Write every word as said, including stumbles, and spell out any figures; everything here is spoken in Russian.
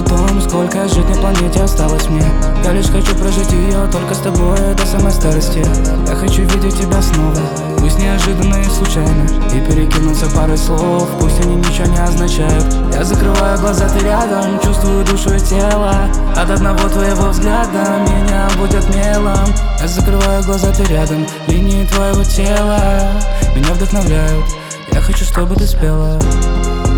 том, сколько жить на планете осталось мне. Я лишь хочу прожить ее только с тобой до самой старости. Я хочу видеть тебя снова, пусть неожиданно и случайно, и перекинуться парой слов, пусть они ничего не означают. Я закрываю глаза, ты рядом, чувствую душу и тело. От одного твоего взгляда меня будет мелом. Я закрываю глаза, ты рядом, линии твоего тела меня вдохновляют. Я хочу, чтобы ты спела.